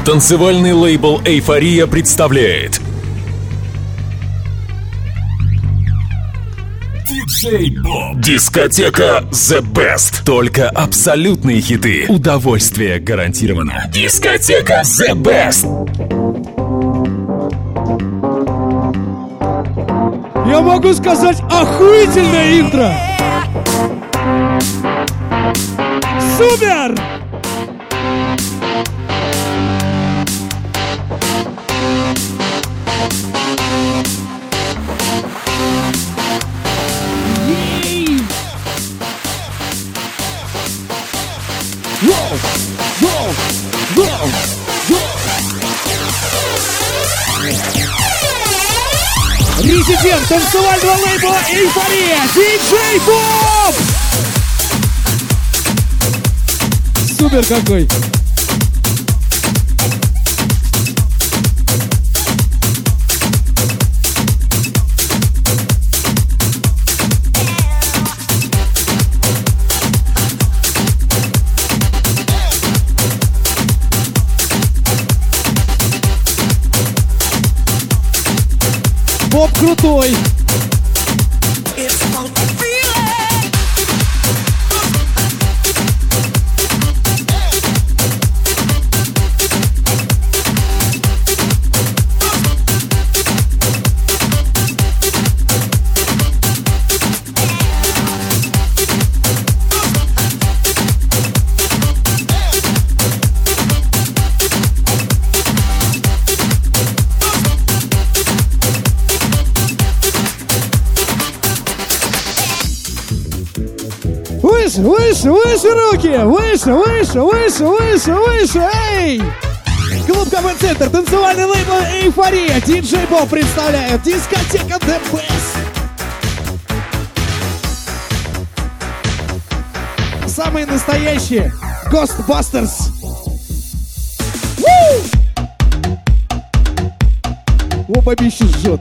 Танцевальный лейбл «Эйфория» представляет диджей Боб. Дискотека The Best. Только абсолютные хиты. Удовольствие гарантировано. Дискотека The Best. Я могу сказать, охуительное интро! Супер! Резидент танцевального лейбла «Эйфория» диджей Боб! Супер какой! Боб крутой! Выше, выше руки! Выше, выше, выше, выше, выше! Эй! Клуб КВ-центр, танцевальный лейбл «Эйфория», диджей Боб представляет дискотека The Best. Самые настоящие Ghostbusters. О, бабище жжет.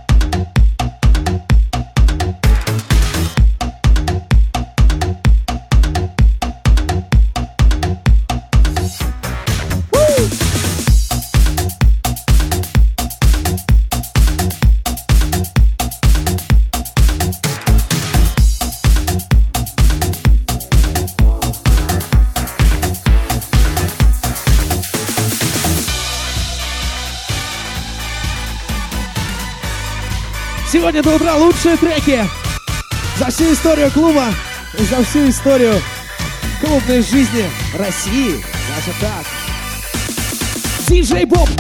Сегодня до утра лучшие треки за всю историю клуба и за всю историю клубной жизни России. Даже так. Диджей Боб!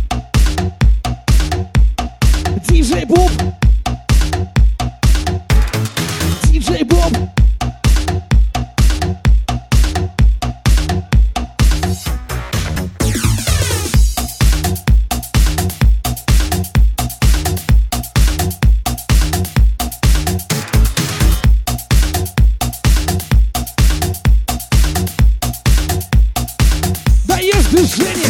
Диджей Боб! Диджей Боб! Движение!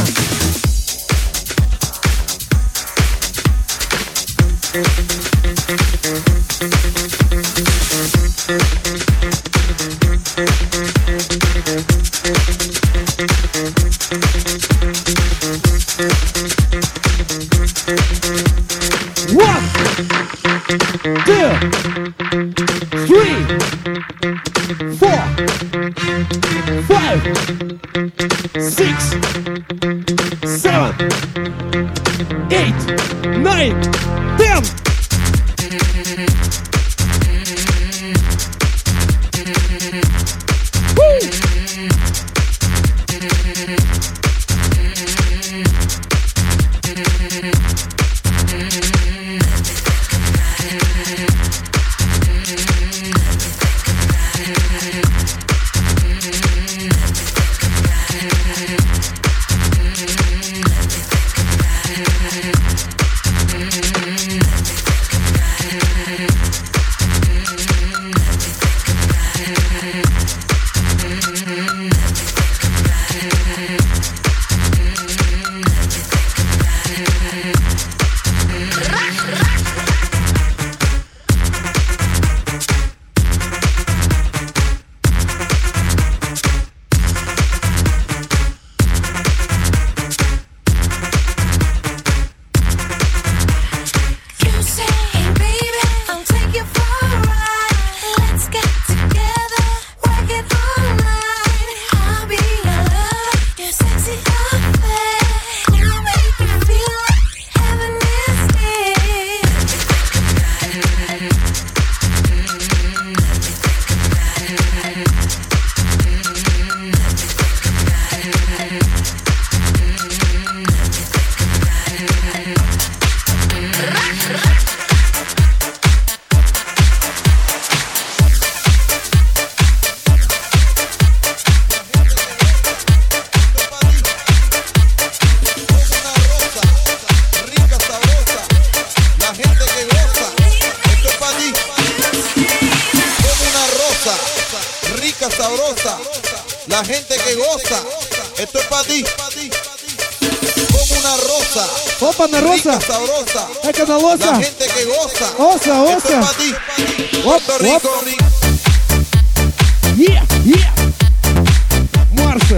One, two, three, four, five, 6, 7, 8, 9, 10. sabrosa, la gente que goza, esto es para ti. Como una rosa, Опа, на роса. rica, sabrosa, Эка на la лоса. gente que goza, Оса, esto es оса. para ti. Оп, Puerto оп. Rico, Марши.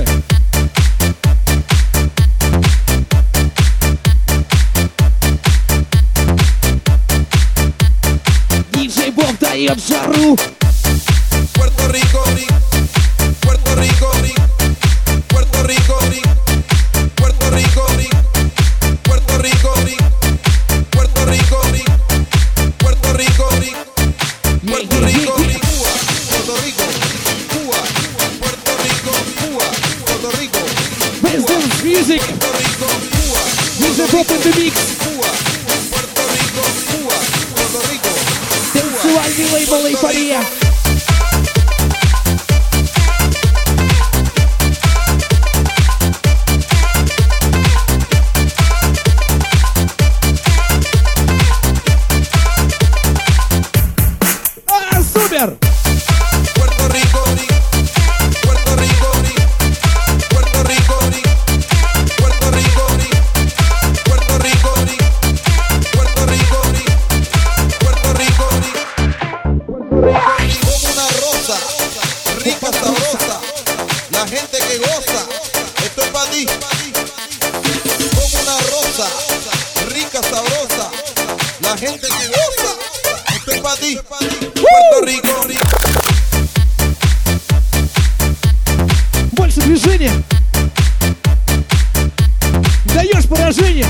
Диджей Боб дает жару. Puerto Rico, Puerto Rico, Puerto Rico, Puerto Rico, Puerto Rico, Puerto Rico, Puerto Rico, Puerto Rico, Cuba, Puerto Rico, Cuba, Puerto Rico, Cuba, Puerto Rico, Best Dance Music. Puerto Rico, Cuba, Диджей Боб in the mix. Cuba, Puerto Rico, Cuba, Puerto Rico, Танцевальный лейбл «Эйфория». Супер! Puerto Rico, Puerto Rico, Puerto Rico, Puerto Rico, Puerto Rico, Puerto Rico, Puerto Rico, como una rosa, rica, sabrosa, la gente que goza, esto es para ti. Como una rosa, rica, sabrosa, la gente que goza, esto es para ti. Puerto Rico. Больше движения. Даешь поражение.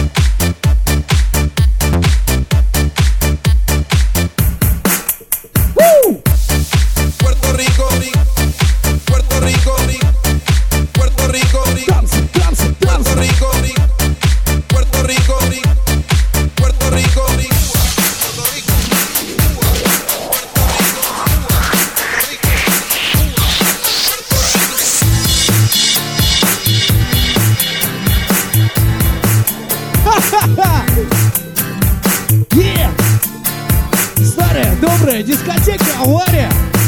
Puerto Rico, Puerto Rico, Puerto Rico, Танцы, танцы, Puerto танцы. Rico, Puerto Rico, Puerto Rico, Ха-ха-ха! Старая, добрая дискотека «Авария».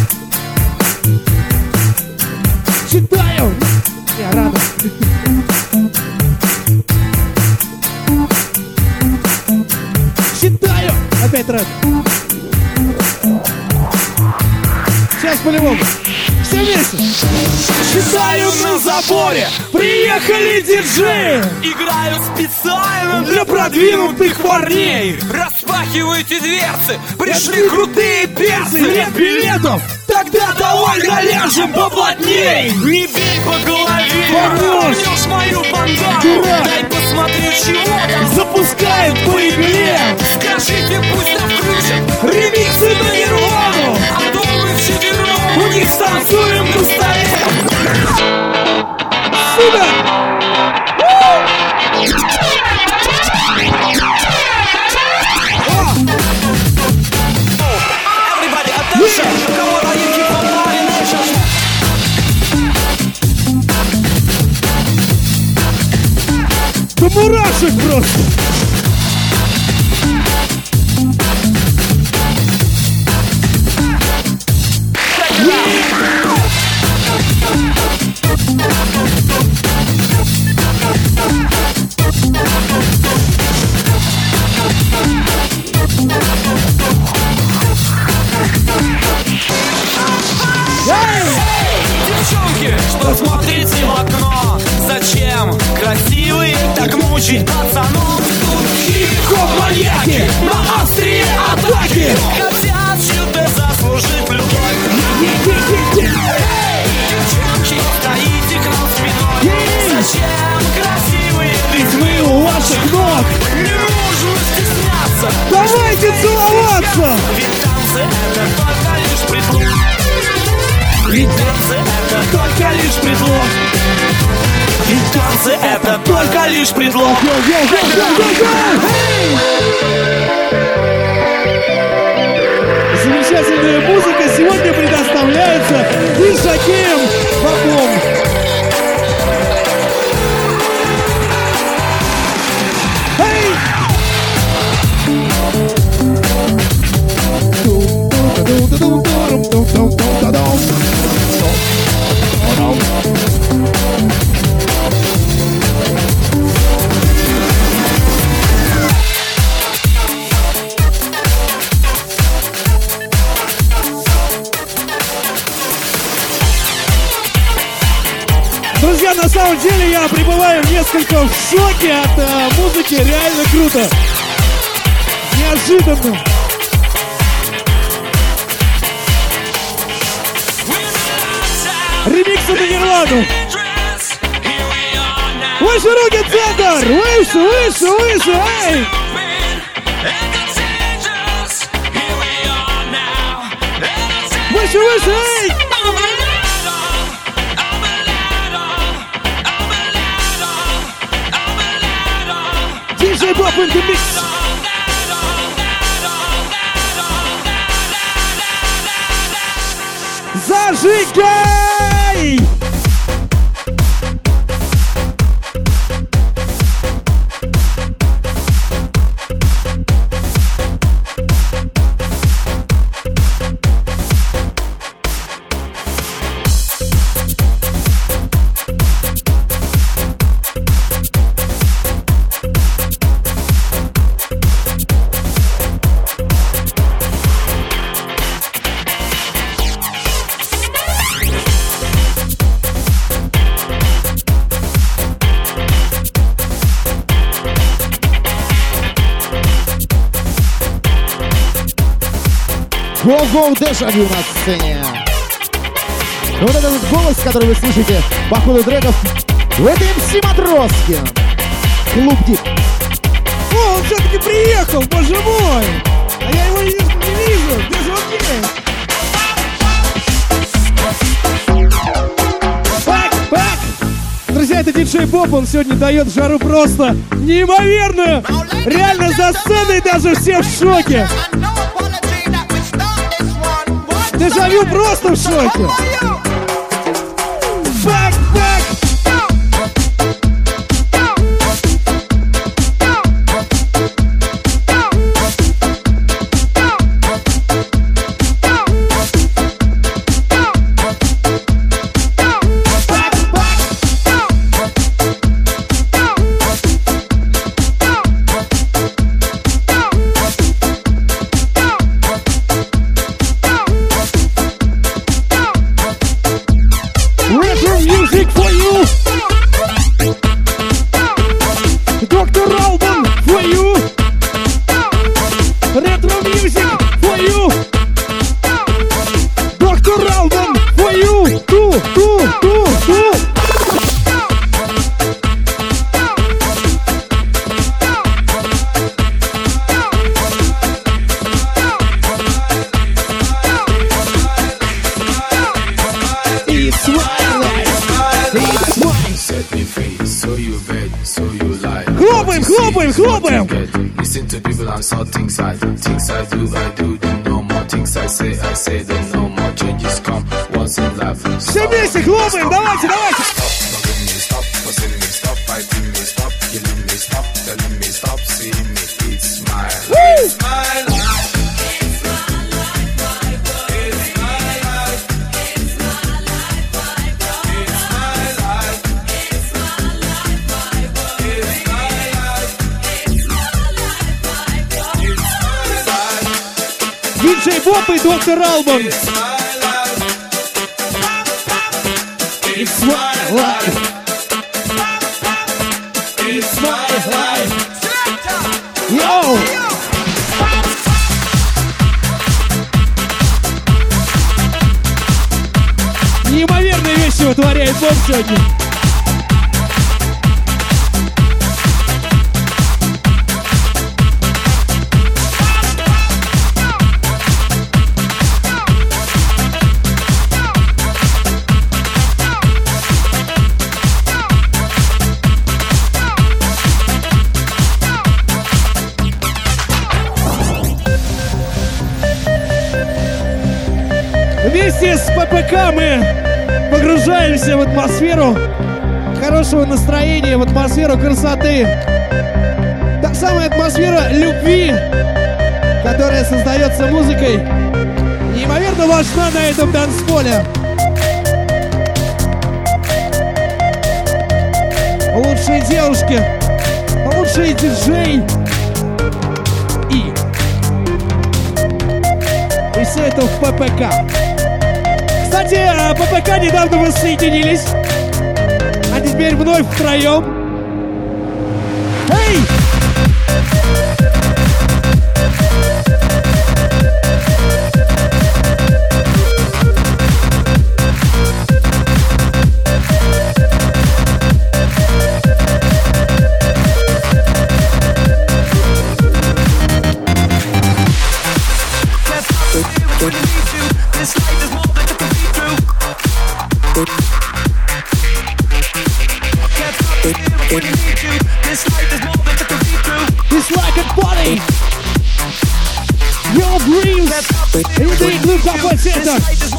Читаю. Я рада. Читаю. Опять рад. Сейчас по-любому. Все вместе. Читаю на заборе. Приехали диджеи. Играю специально Для продвинутых парней. Распахивайте дверцы, пришли крутые перцы. Нет билетов. Тогда давай наляжем поплотней. Не бей по голове, Хорош. порвешь мою бандану. Дурак. Дай посмотреть, чего там. Запускает боеглем. Скажите, пусть нам включат Ремиксы на Нирвану. а то мы вчетвером У них танцуем на столе. Супер! Everybody attention, come on, you keep on partying nation. Да мурашек просто. Девчонки, что смотрите в окно? Зачем красивые так мучить пацанов? Хип-хоп-маньяки на острие атаки. Хотят что-то заслужить любовь. Девчонки, стоите к нам спиной. Зачем красивые? Ведь мы у ваших ног. Не нужно стесняться. Давайте целоваться. Ведь танцы это только лишь предлог. Ведь танцы это только лишь предлог. Ведь танцы это только лишь предлог. Замечательная музыка сегодня предоставляется Ишакеем Бобом. Эй! Друзья, на самом деле я пребываю несколько в шоке от музыки. Реально круто. Неожиданно. Ремиксы на Нирвану. Выше руки, центр! Выше, выше, выше! Эй! Выше, выше, эй! DJ Bob in the mix. Зажигай! Go-Go Дежавю на сцене. Вот этот голос, который вы слышите по ходу треков, это МС Матроскин. Клуб Дип. О, он все-таки приехал, боже мой! А я его не вижу, где же он есть? Бак! Друзья, это диджей Боб, он сегодня дает жару просто неимоверную! Реально за сценой даже все в шоке! Дежавю просто в шоке! Бак! Хлопаем! Listen to people and saw things I do, then no more things I say, then no more changes come once in life. Все вместе хлопаем, давайте! Stop, forcing me, stop, fighting me, stop, killing me, stop, telling me, stop, seeing me, it's my life. It's my life. Диджей Боб и Доктор Албан. It's my life. It's my life. Йоу! Неимоверные вещи вытворяет Боб сегодня. Вместе с ППК мы погружаемся в атмосферу хорошего настроения, в атмосферу красоты. Та самая атмосфера любви, которая создается музыкой, неимоверно важна на этом танцполе. Лучшие девушки, лучшие диджей и все это в ППК. Кстати, ППК недавно воссоединились. теперь вновь втроем. Эй! It's like a party. Your dreams. Anything Club Capote Center.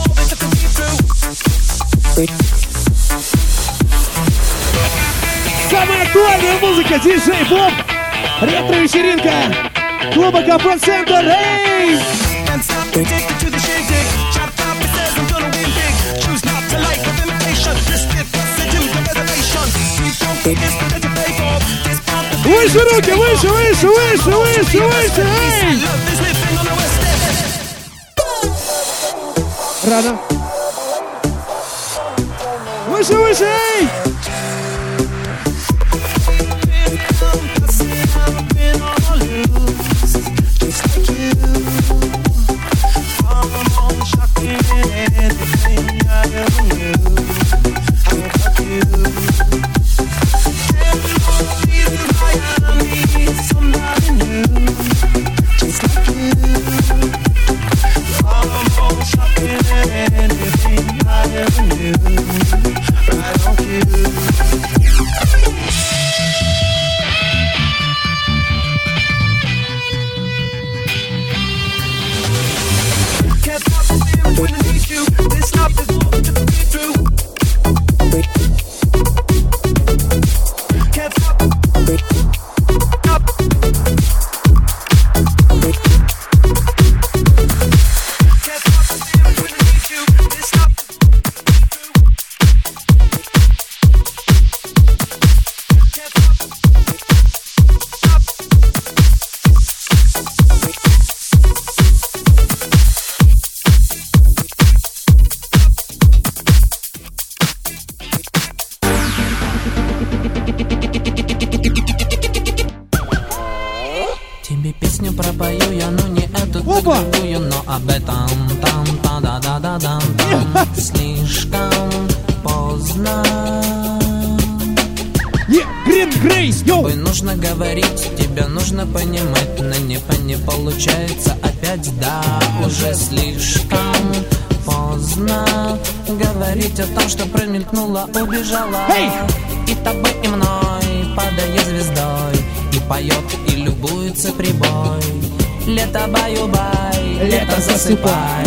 Самая актуальная музыка, диджей Боб. Ретро-вечеринка клуба Capote Center. Эй! Выше руки, выше, выше, выше, выше, выше, эй! Рано. Выше, выше, эй! Убежала, и тобой, и мной, падая звездой, и поет, и любуется прибой. Лето баю-бай, лето засыпай,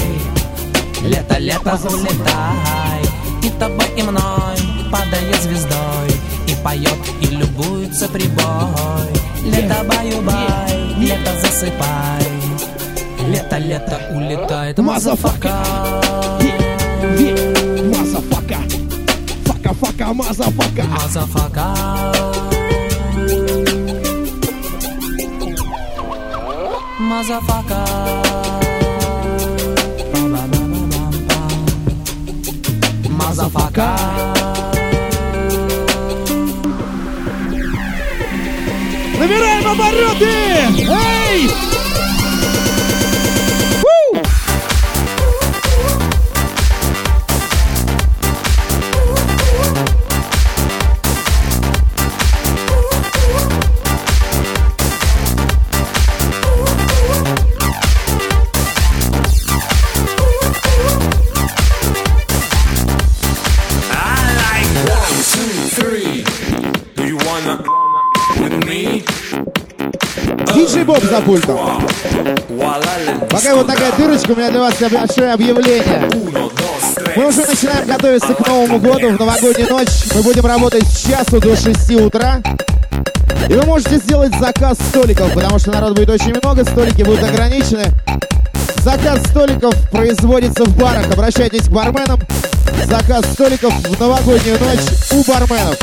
лето, лето залетай. И тобой, и мной, падая звездой, и поет, и любуется прибой. Лето баю-бай, лето засыпай, лето, лето улетает. Мазафака, мазафака. Фака, мазафака. Мазафака. Мазафака. Мазафака. Набираем обороты! Эй! Диджей Боб за пультом. Пока вот такая дырочка, у меня для вас большое объявление. Мы уже начинаем готовиться к Новому году. В новогоднюю ночь мы будем работать с часу до 6 утра. И вы можете сделать заказ столиков, потому что народ будет очень много, столики будут ограничены. Заказ столиков производится в барах. Обращайтесь к барменам. Заказ столиков в новогоднюю ночь у барменов.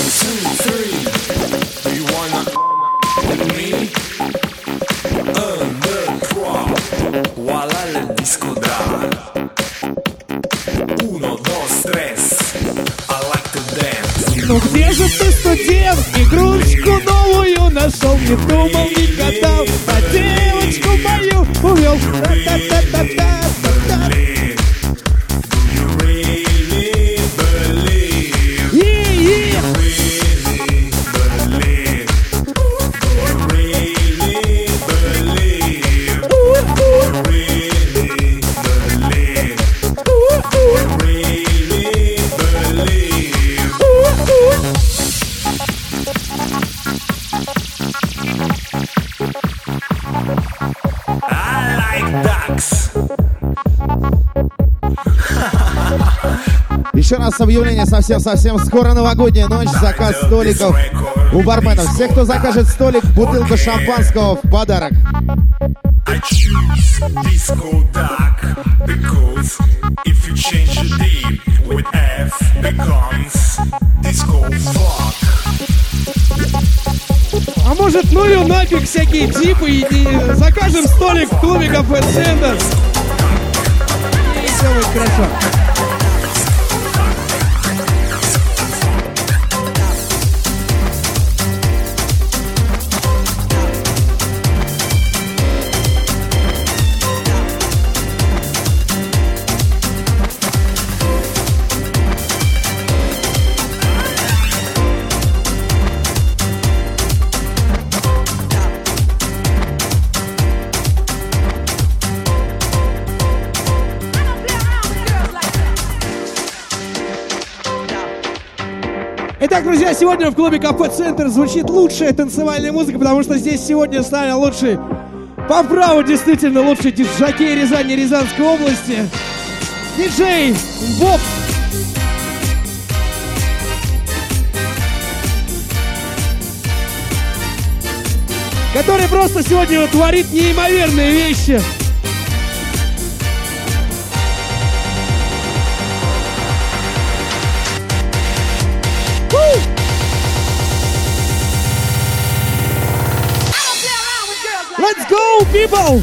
Ну где же ты, студент? Игрушку новую нашел, не думал, не гадал, а девочку мою увел. Та-та-та-та-та-та-та. Еще раз объявление совсем скоро новогодняя ночь, заказ столиков у барменов. Все, кто закажет столик, бутылка шампанского в подарок. I choose disco dark because if you change the D with F becomes disco fuck. А может, ну и нафиг всякие типы, и закажем столик в клубе Кафе Центр. И все будет хорошо. Итак, друзья, сегодня в клубе Кафе Центр звучит лучшая танцевальная музыка, потому что здесь сегодня с нами лучший, по праву действительно лучший диджакей Рязани и Рязанской области, диджей Боб. Который просто сегодня творит неимоверные вещи. Let's go, people!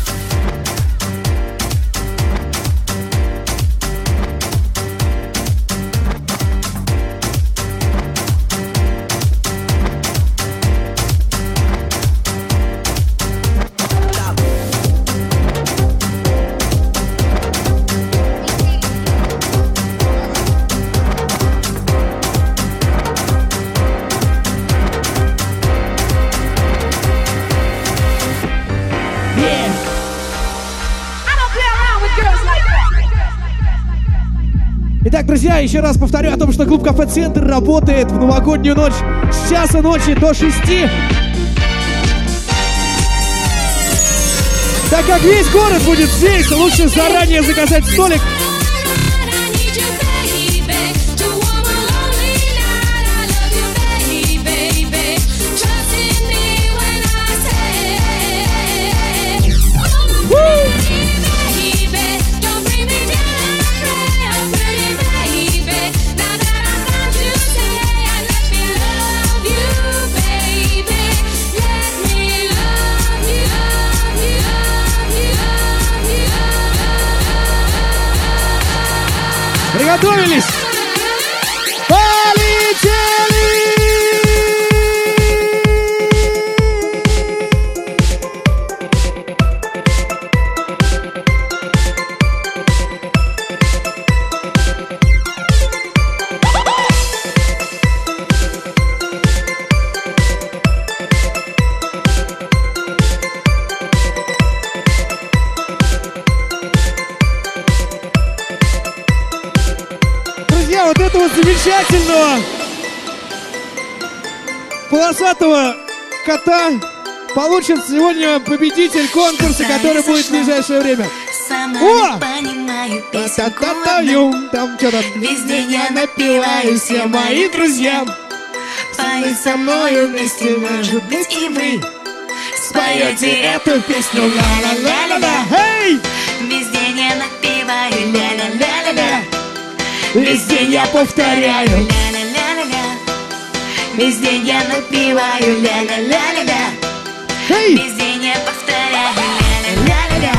Итак, друзья, еще раз повторю о том, что клуб Кафе Центр работает в новогоднюю ночь с часа ночи до 6. Так как весь город будет здесь, лучше заранее заказать столик. Приготовились! Полетели! Вот этого замечательного полосатого кота получит сегодня победитель конкурса, который будет в ближайшее время. О! Там что-то. Везде я напеваю, все мои друзья поют со мною вместе, может быть и вы споете эту песню. Ла-ла-ла-ла-ла. Эй! Везде я напеваю, ля-ля-ля-ля-ля. Везде я повторяю. Ля-ля-ля-ля-ля. Весь день я напеваю ля-ля-ля-ля-ля. Весь день я повторяю ля-ля-ля-ля-ля.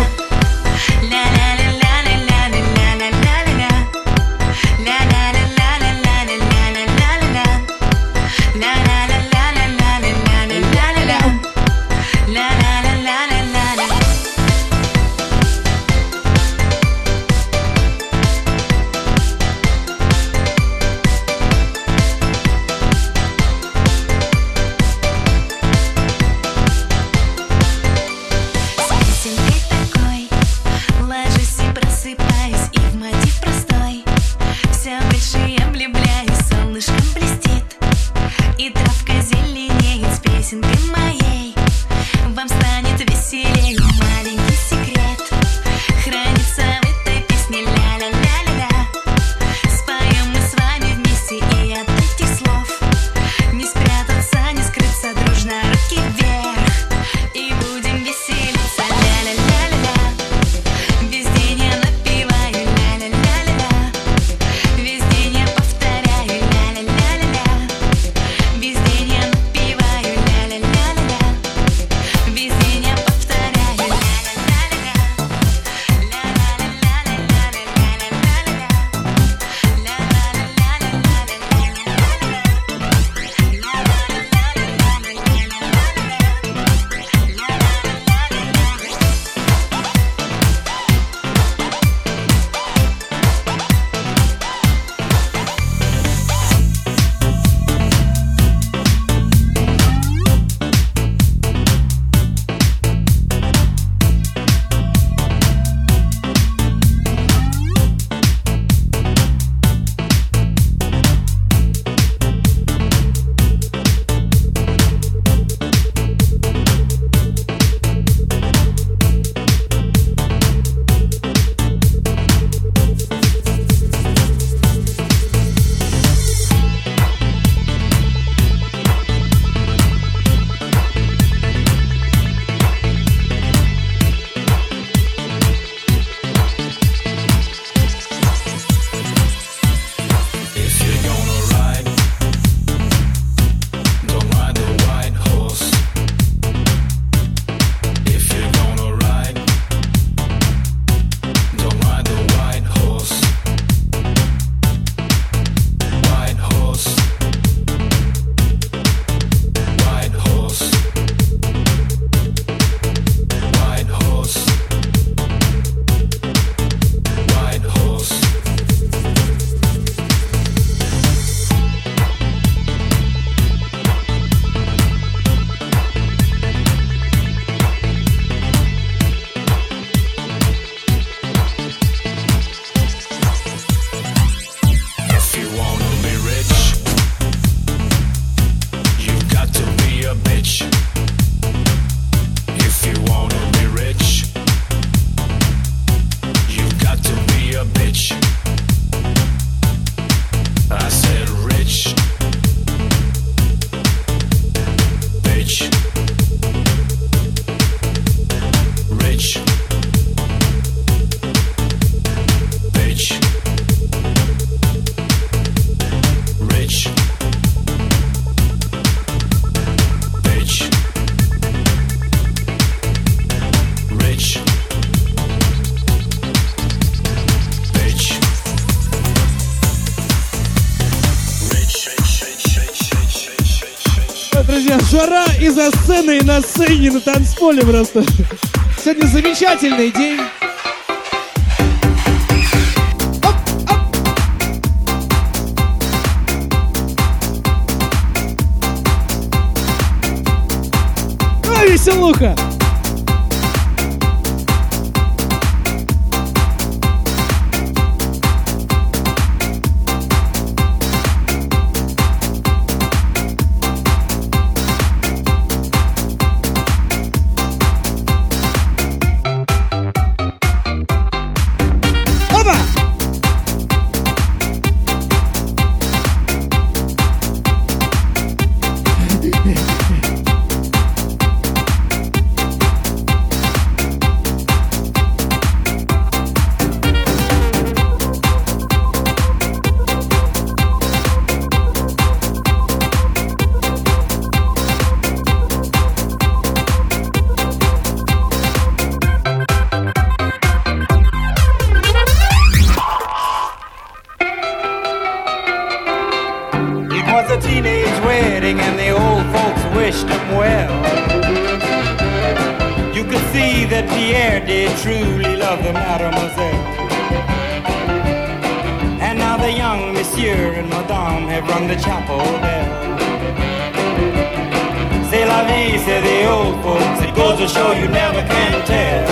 Друзья, жара и за сценой, и на сцене, и на танцполе просто. Сегодня замечательный день. Оп, оп. Ну, веселуха. was a teenage wedding and the old folks wished him well. You could see that Pierre did truly love the mademoiselle. And now the young monsieur and madame have rung the chapel bell. C'est la vie, say the old folks, it goes to show you never can tell.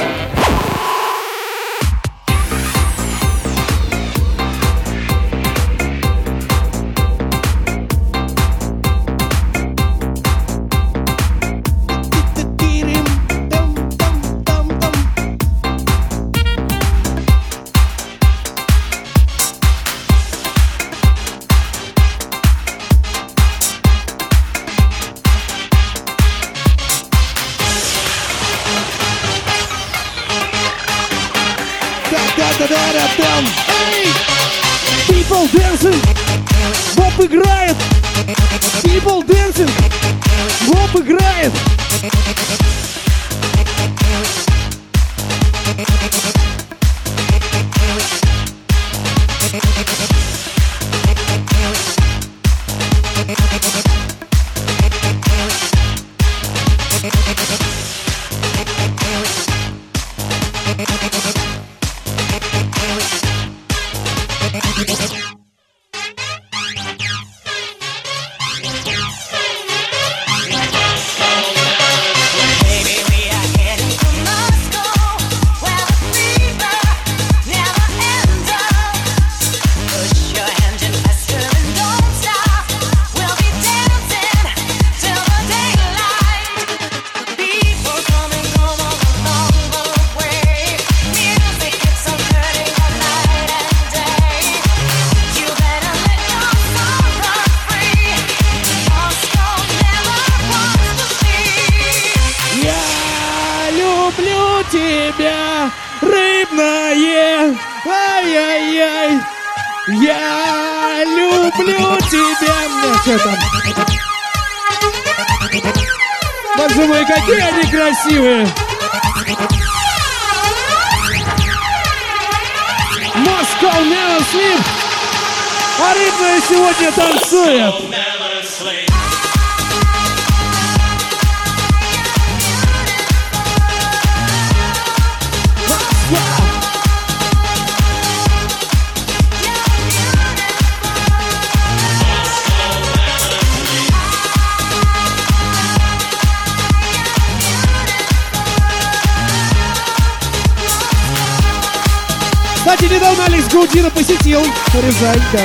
People dancing, Боб играет. People dancing, Боб играет. Тебя, рыбное, ай-яй-яй, я люблю тебя. Что там? Боже мой, какие они красивые. Moscow Never Sleep. А рыбная сегодня танцует. Кстати, недавно Алекс Гаудино посетил Рязань, да.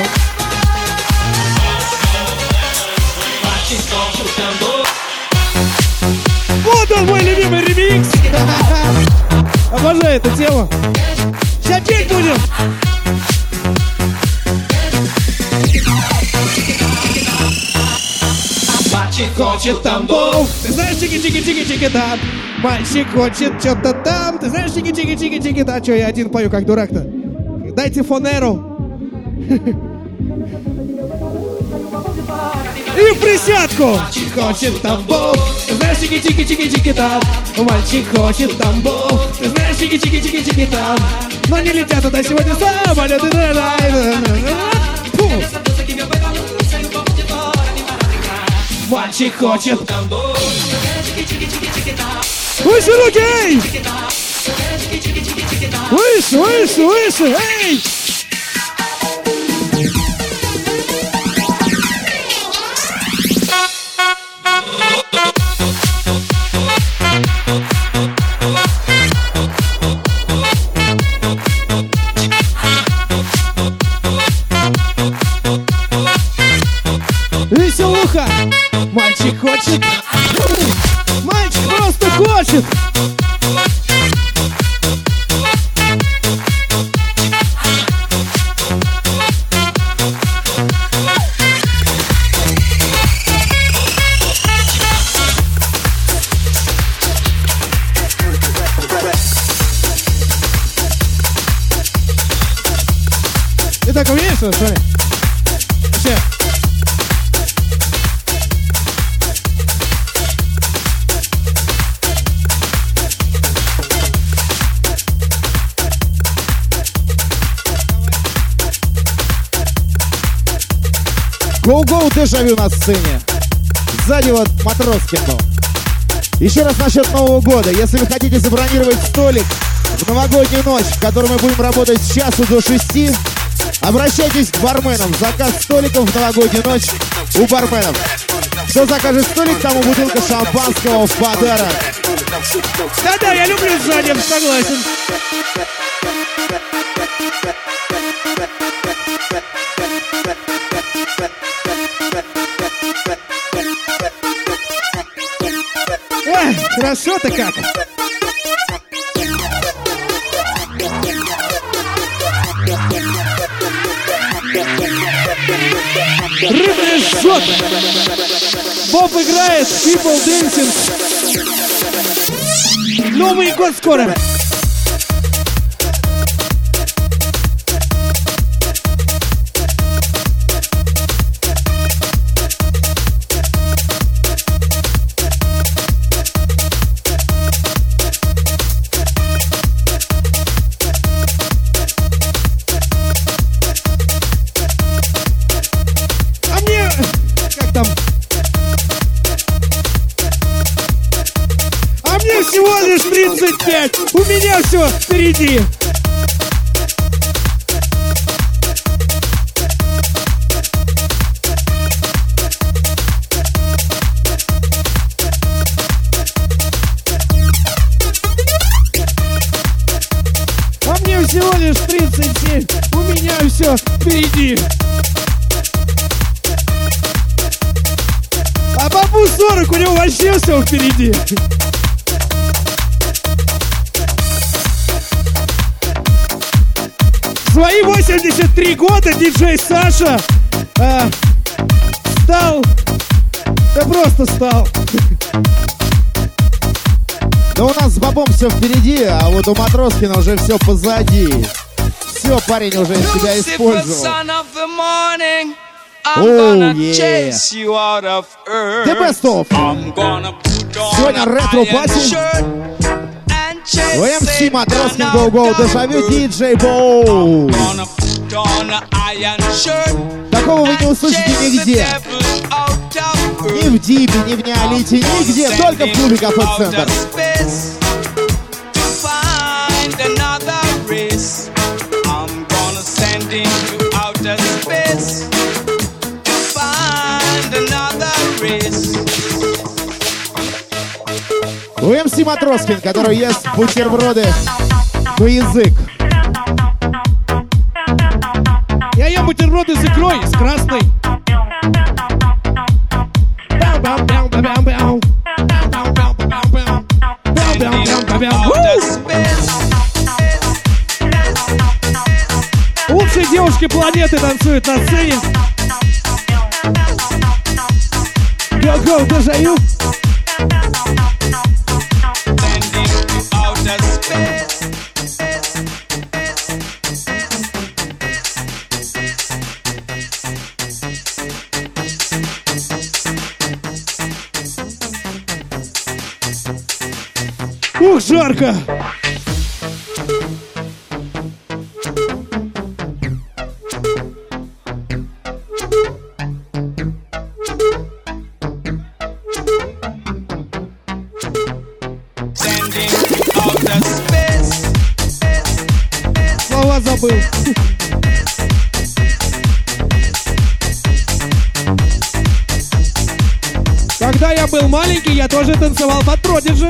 Вот он, мой любимый ремикс. Обожаю эту тему. Сейчас петь будем. Мальчик хочет тамбов. Ты знаешь, чики-чики-чики-чики-да. Мальчик хочет что-то там. Ты знаешь, чики-чики-чики-чики-да. Че, я один пою, как дурак-то? Дайте фонеру. И в присядку. Мальчик хочет тамбов. Ты знаешь, чики-чики-чики-чики-да. Мальчик хочет тамбов. Ты знаешь, чики-чики-чики-чики-да. Но не летят туда сегодня самолеты. Мальчик хочет. Выше руки, эй! Выше, выше, выше, эй! Веселуха! Мальчик хочет! Мальчик просто хочет! Итак, умеешь, что ли? Вообще. Go-Go Дежавю на сцене. Сзади вот Матроскин был. Еще раз насчет Нового года. Если вы хотите забронировать столик в новогоднюю ночь, в которой мы будем работать с часу до 6, обращайтесь к барменам. Заказ столиков в новогоднюю ночь у барменов. Кто закажет столик, тому бутылка шампанского в подарок. Да-да, я люблю сзади, согласен. Ой, хорошо-то как. Рыбный шот. Боб играет, People Dancing. Новый год скоро. Всего лишь 35. У меня все впереди. А мне всего лишь 37. У меня все впереди. А бабу 40, у него вообще все впереди. В свои 83 года диджей Саша стал, да просто стал. Да у нас с Бобом все впереди, а вот у Матроскина уже все позади. Все, парень уже себя использовал. Оу, yeah. The best of. Сегодня ретро-пати. МС Матроскин, Go-Go Дежавю, диджей Боу. Такого вы не услышите нигде. Ни в Дипе, ни в Неолите, нигде, только в клубе Кафе Центр. У МС Матроскин, который ест бутерброды на язык. Я ем бутерброды с икрой, с красной. Лучшие девушки планеты танцуют на сцене. Go-Go Дежавю. Ух, жарко! Слова забыл. Когда я был маленький, я тоже танцевал под Продиджи.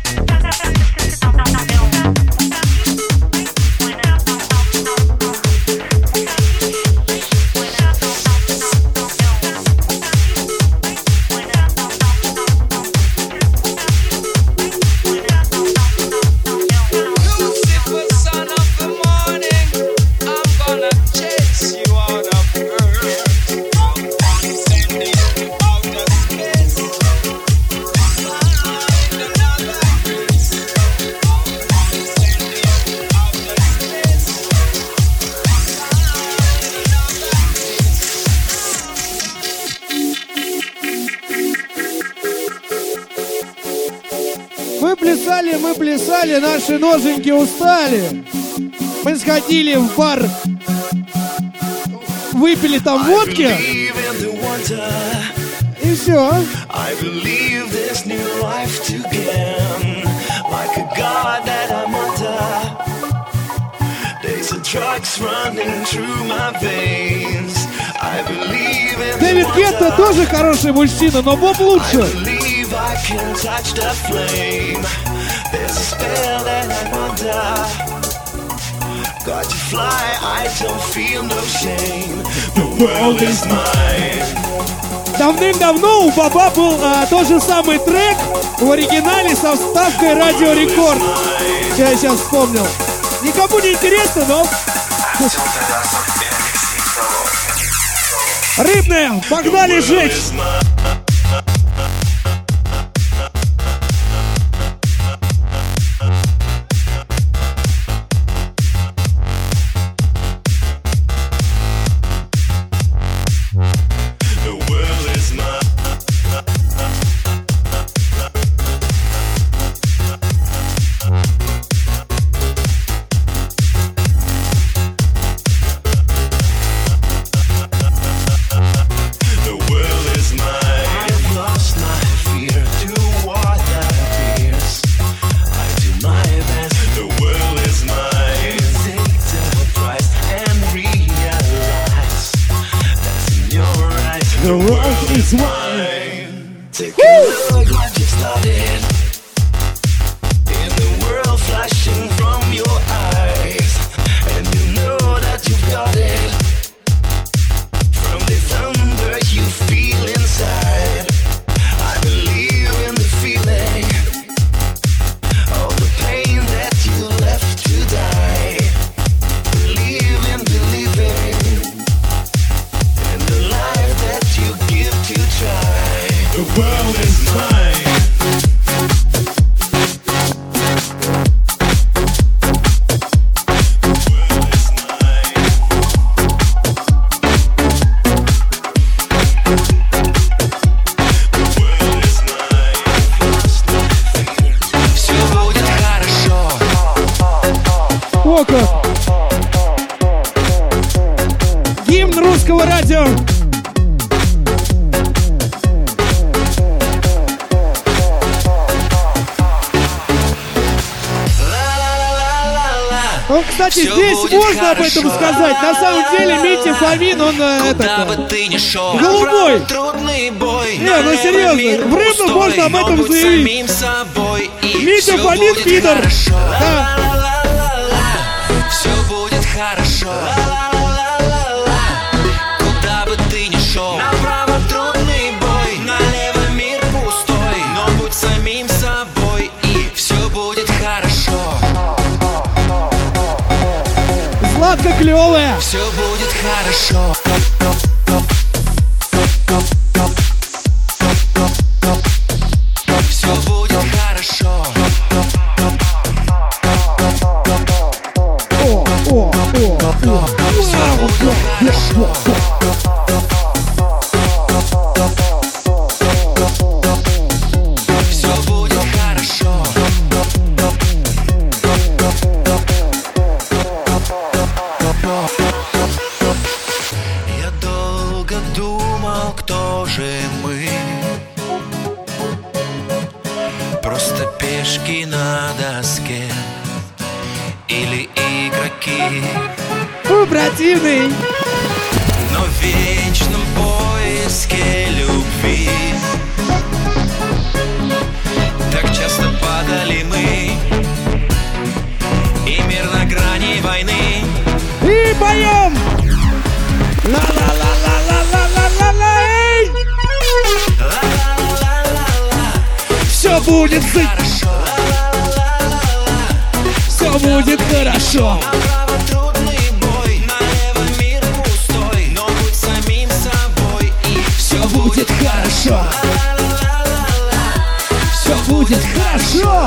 Мы плясали, наши ноженьки устали. Мы сходили в бар, выпили там водки И все. I believe this new life to gain, like a god that I'm under. There's a drugs running through my veins. I believe in Дэвид Гетта тоже хороший мужчина, но Боб лучше. I believe I can touch the flame. There's a spell that I'm under. Got to fly, I don't feel no shame. The world is mine. Давным-давно у Боба был тот же самый трек в оригинале со вставкой Радио Рекорд. Я сейчас вспомнил. Никому не интересно, но... Рыбная, погнали жечь! The world is mine. Take a look what you started. In the world flashing from your eyes, and you know that you've got it. From the thunder you feel inside, I believe in the feeling. All the pain that you left to die. Believe in believing in the life that you give to try. The world is mine. О как! Гимн русского радио! Ну, кстати, здесь можно об этом сказать. На самом деле, Митя Фомин, он голубой. Не, ну серьезно, в рыбу можно об этом заявить. Митя Фомин пидор. Да. Все будет хорошо. Куда бы ты ни шел, направо трудный бой, налево мир пустой, но будь самим собой, и все будет хорошо. Сладко клевая. Все будет хорошо. Все будет хорошо. Все будет хорошо. Я долго думал, кто же мы. Просто пешки на доске или игроки. Противный. Но в вечном поиске любви так часто падали мы, и мир на грани войны. И поем! Ла-ла-ла-ла-ла-ла-ла-ла-ла, эй! Все будет Хорошо. Все будет хорошо. Направо трудный бой, налево мир пустой, но будь самим собой, и все будет хорошо. Все будет хорошо.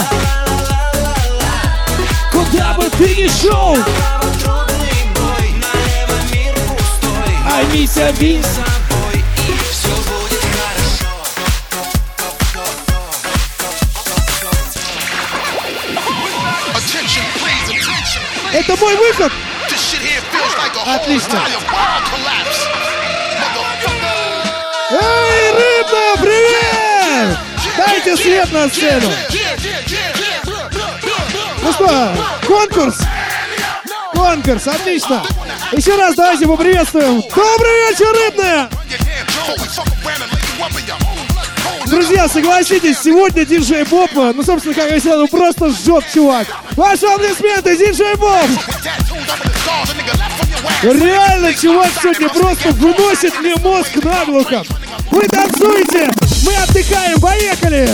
Куда бы ты ни шел, Направо трудный бой, налево мир пустой, а Митя Бин. собой, и все будет хорошо. Attention, please, attention, please. Это мой выход. This shit here feels like a whole Отлично. entire world collapse. Motherfucker. Дайте свет на сцену. Ну что, конкурс? Конкурс, отлично. Еще раз давайте поприветствуем. Добрый вечер, Рыбная! Друзья, согласитесь, сегодня диджей Боб, ну, собственно, как я сказал, просто жжет, чувак. Ваши аплодисменты, диджей Боб! Реально, чувак сегодня просто выносит мне мозг наглухо. Вы танцуете, мы отдыхаем, поехали!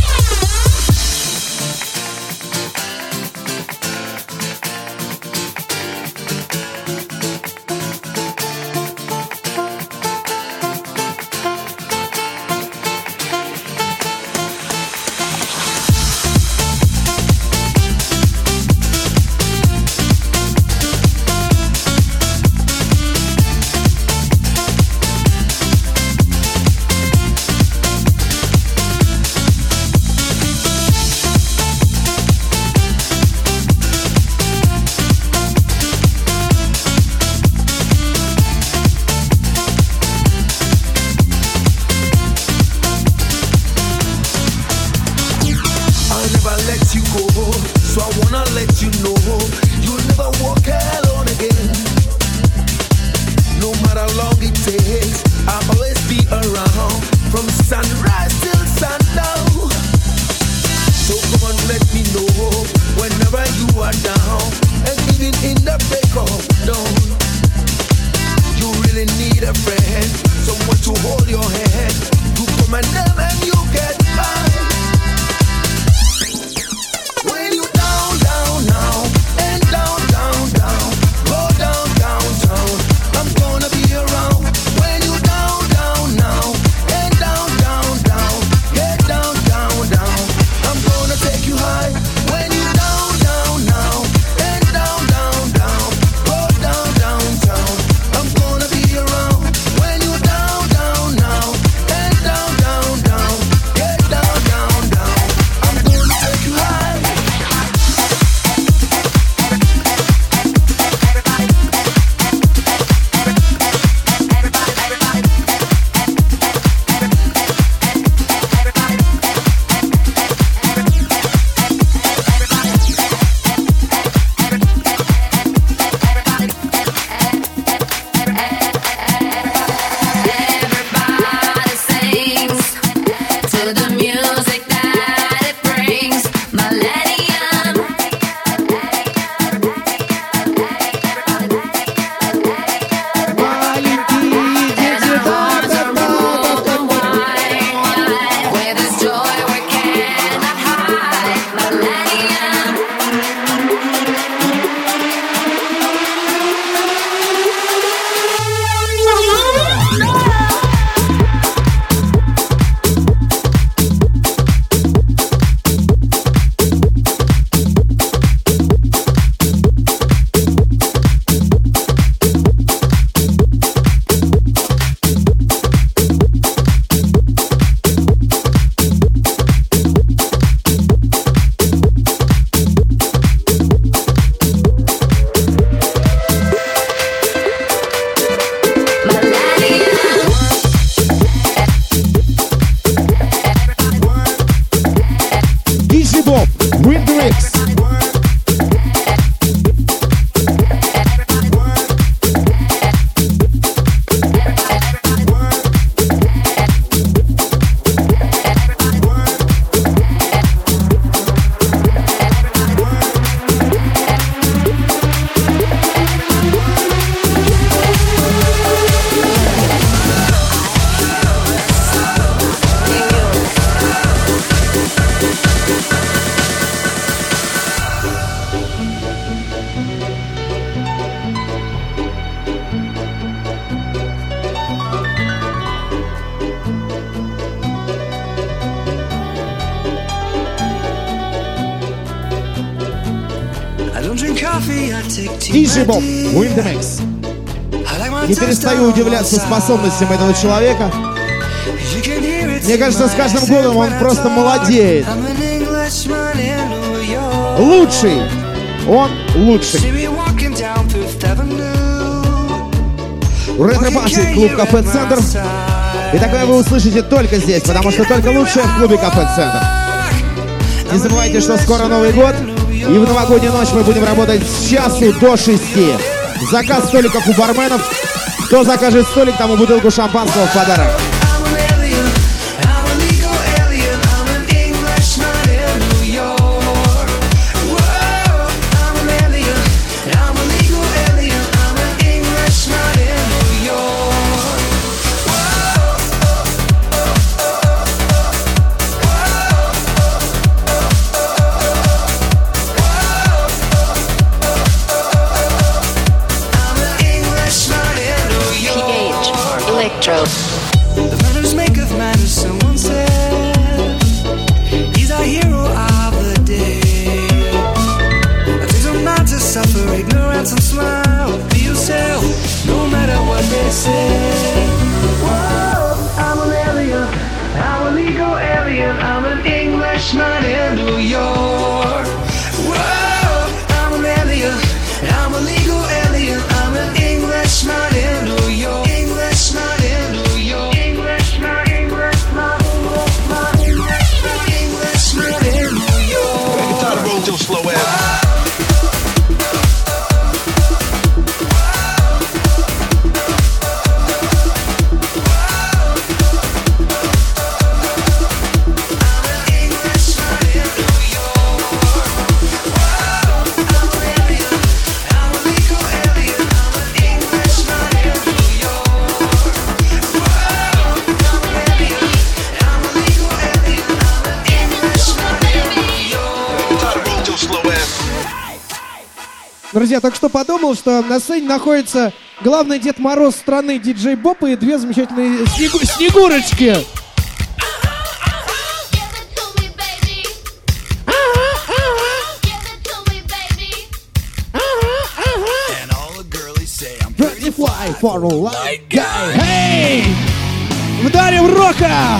DJ Bob, Win the Mix. Не перестаю удивляться способностям этого человека. Мне кажется, с каждым годом он просто молодеет. Лучший. Он лучший. Ретро-пати, клуб Кафе Центр. И такое вы услышите только здесь, потому что только лучшее в клубе Кафе-центр. Не забывайте, что скоро Новый год, и в новогоднюю ночь мы будем работать с часу до 6. Заказ столиков у барменов. Кто закажет столик, тому бутылку шампанского в подарок. The brothers maketh man, as someone said. He's our hero of the day. It takes a man to suffer ignorance and smile. Be yourself, no matter what they say. Whoa, I'm an alien, I'm a legal alien, I'm an Englishman in New York. Whoa, I'm an alien, I'm a legal alien, I'm an Englishman in New York. Englishman in New York. Englishman, Englishman, Englishman, Englishman, Englishman in New York. Try to roll your slow ass. Друзья, только что подумал, что на сцене находится главный Дед Мороз страны диджей Боб и две замечательные снегурочки. Fly for a light guy. Эй! Вдарим рока!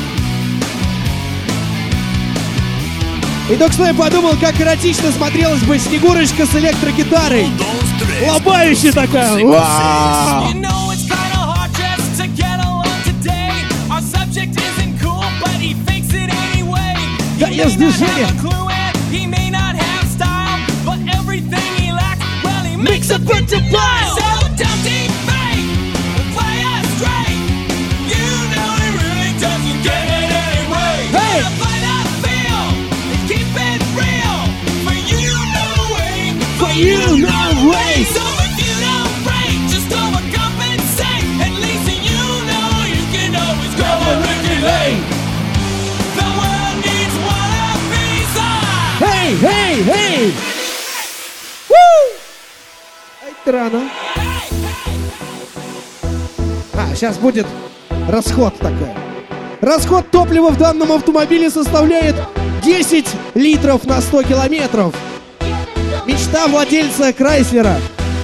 И только что я подумал, как эротично смотрелась бы Снегурочка с электрогитарой. Лобающая такая. Вау! Да, я с движением. Mix a bunch of piles. You know way. So if you don't break, just overcompensate. At least you know you can always go and regulate. The world needs one piece of. Hey, hey, hey! Woo! Это рано. Сейчас будет расход такой. Расход топлива в данном автомобиле составляет 10 литров на 100 километров. Мечта владельца Крайслера.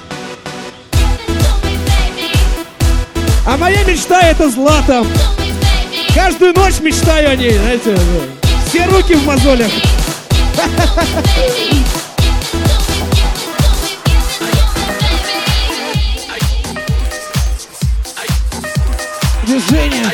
А моя мечта — это Златан. Каждую ночь мечтаю о ней, знаете. Все руки в мозолях. Движение.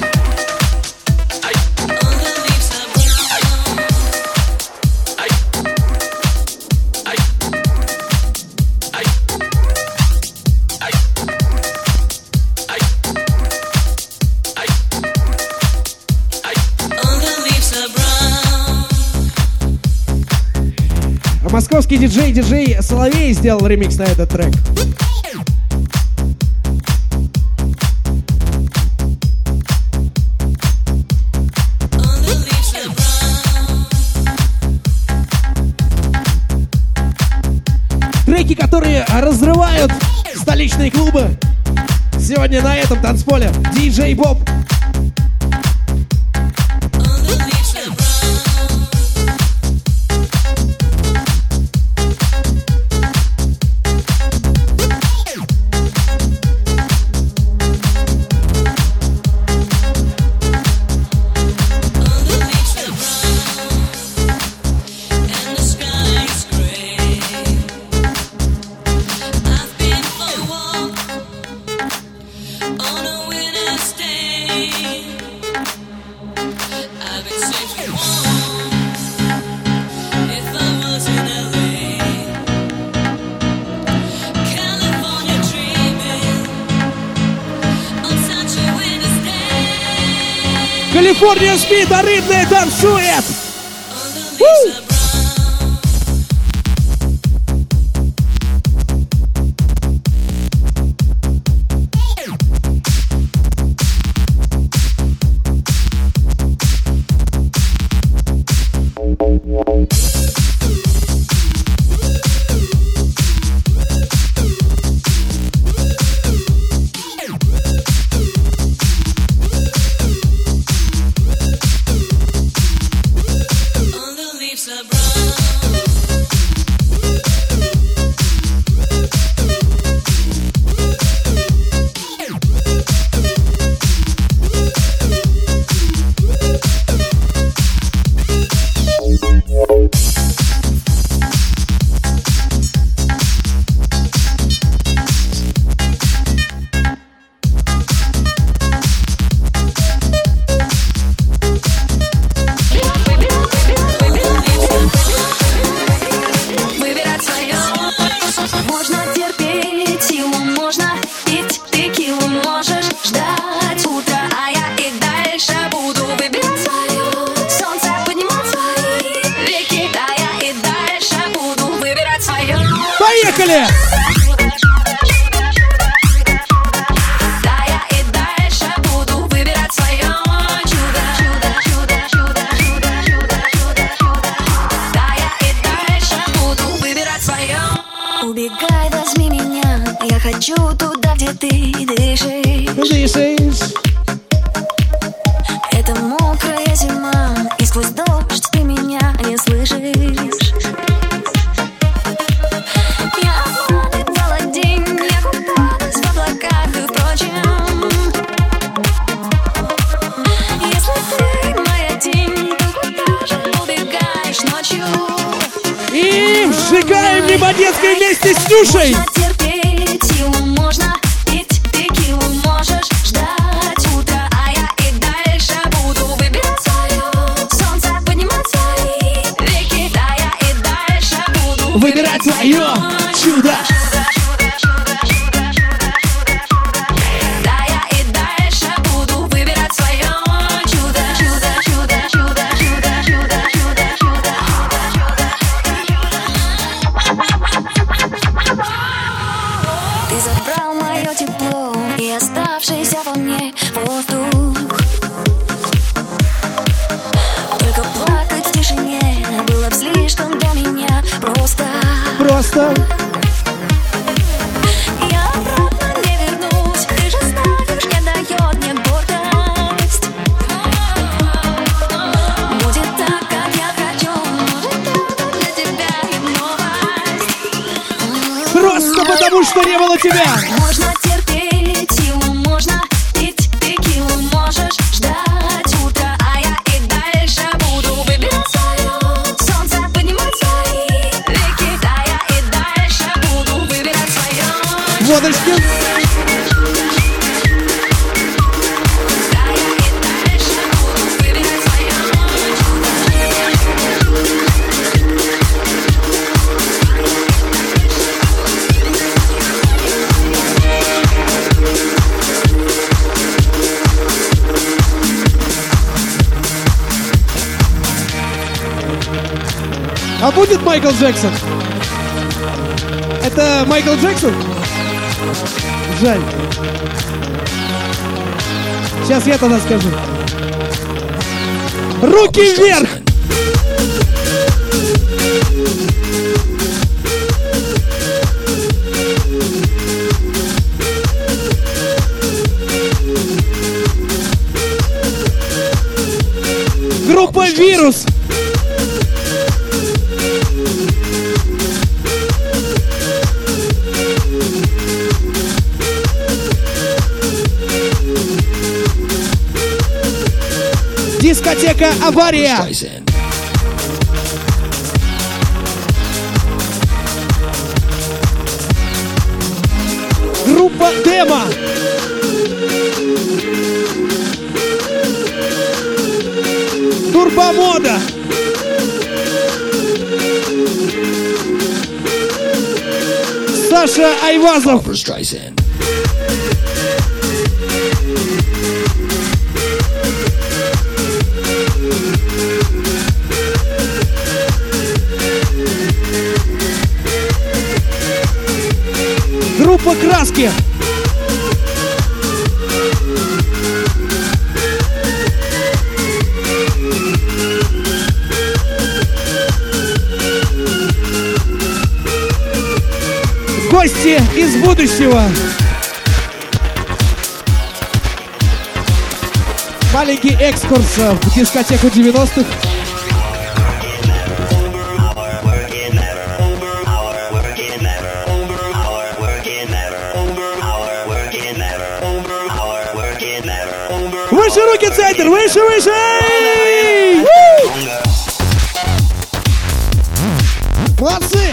Московский диджей Соловей сделал ремикс на этот трек. Треки, которые разрывают столичные клубы. Сегодня на этом танцполе диджей Боб. On a winner's day. Калифорния спит, а рыбная танцует. Поехали! Убегай, возьми меня, я хочу туда, где ты дышишь. Дышишь. Это мокрая зима, и сквозь дождь ты меня не слышишь. Я обманывала день, я купалась в облаках и впрочем. Если ты моя тень, то куда же убегаешь ночью? И сжигаем Лимонецкой вместе с Нюшей. Можно терпеть, силу можно пить, текилу можешь ждать утра, а я и дальше буду выбирать свое. Солнце поднимать свои веки, да, я и дальше буду Выбирать свое чудо. Да, я и дальше буду выбирать свое чудо, чудо, чудо, чудо, чудо, чудо, чудо, чудо. Ты забрал мое тепло и оставшийся во мне воздух. Только плакать в тишине было б слишком для меня просто. Я обратно не вернусь, ты же знаешь, не дает мне гордость. Будет так, как я хочу, может, это для тебя и новость. Просто потому, что не было тебя. Можно терпеть, силу можно пить, текилу можешь ждать утра, а я и дальше буду выбирать свое. Солнце поднимать свои веки, да, я и дальше буду выбирать свое. Водочки. Да, я и дальше буду выбирать свое. А будет Майкл Джексон? Это Майкл Джексон? Жаль. Сейчас я тогда скажу. Руки вверх! Группа «Вирус». Дискотека «Авария». Группа «Демо». Турбомода. Саша Айвазов. маски. Гости из будущего. Маленький экскурс в дискотеку 90-х. Выше руки, центр! Выше, выше! Молодцы!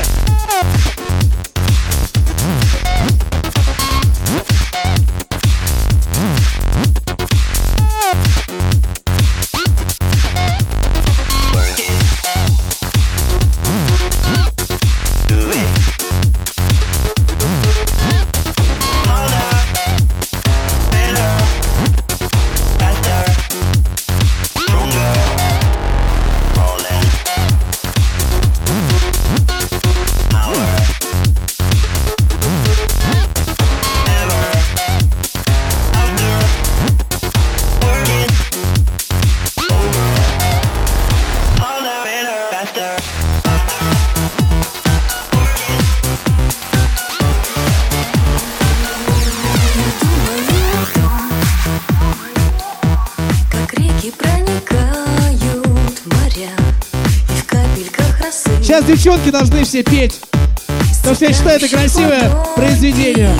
Сейчас девчонки должны все петь, потому что я считаю, это красивое произведение.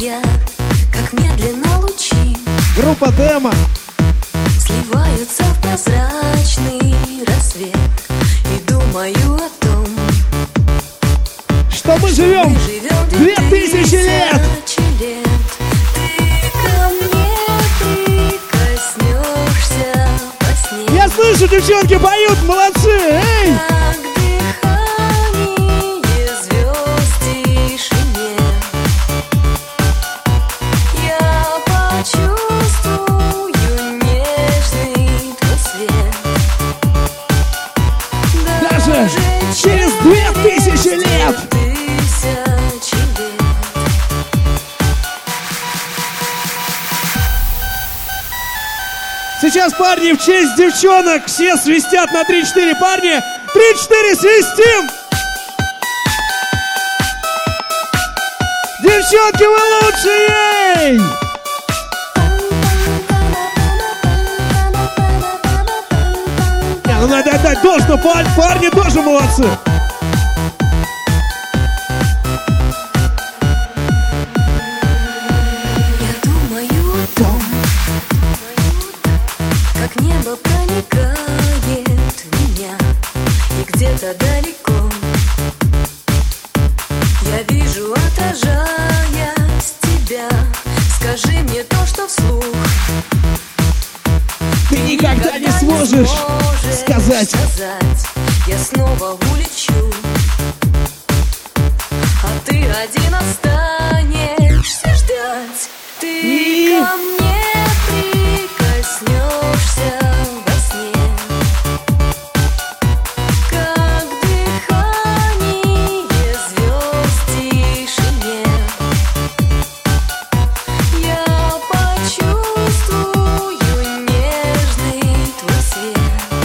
Группа Демо. Сливаются в прозрачный рассвет и думаю о том, что мы живем 2000 лет. Я слышу, девчонки поют, молодцы, эй! Через 2000 лет! Сейчас, парни, в честь девчонок все свистят на 3-4, парни! 3-4, свистим! Девчонки, вы лучшие! Ну надо отдать должное, парни тоже молодцы. Я думаю о том, как небо проникает в меня, и где-то далеко я вижу, отражаясь тебя. Скажи мне то, что вслух ты никогда не сможешь сказать. Я снова улечу, а ты один останешься ждать. Ты ко мне прикоснешься во сне, как дыхание звезд в тишине. Я почувствую нежный твой свет.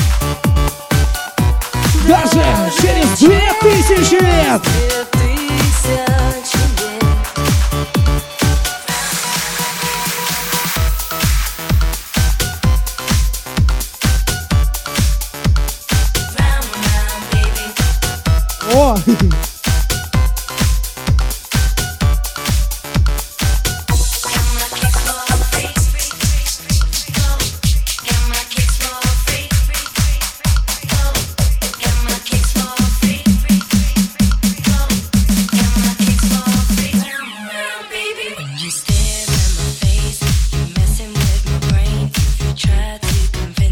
Даже через 2000 лет! 2000 лет. О!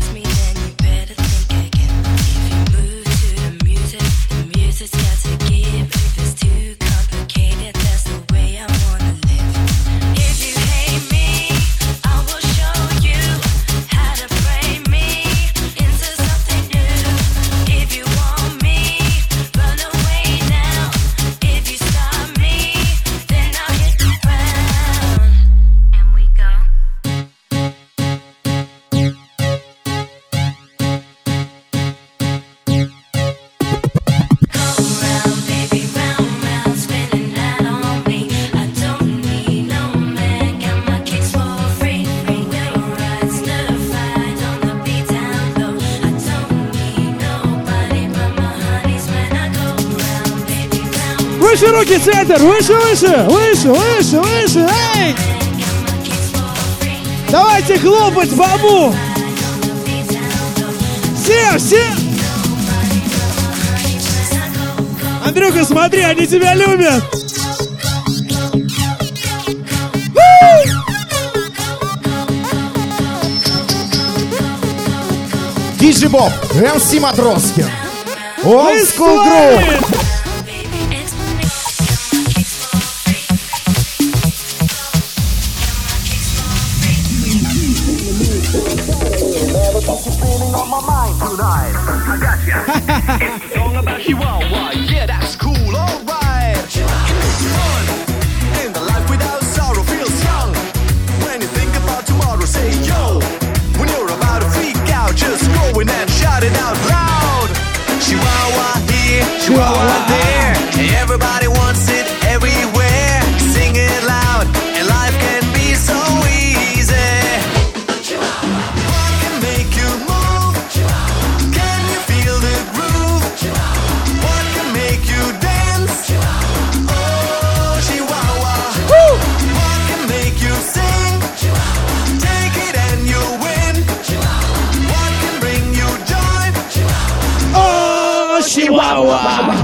Music's got to give. Выше руки, центр! Выше, выше! Выше, выше, выше! Эй! Давайте хлопать бабу! Все, все! Андрюха, смотри, они тебя любят! Диджей Боб, МС Матроскин. Old School Group. Song about Chihuahua, yeah, that's cool, alright. Fun in the life without sorrow feels young. When you think about tomorrow, say yo. When you're about to freak out, just go in and shout it out loud. Chihuahua here, Chihuahua there. Everybody wants it everywhere. Sing it loud, and life can be so easy. What can make you move? Can you feel the groove? What can make you dance? Oh, Chihuahua. What can make you sing? Take it and you win. What can bring you joy? О, Chihuahua!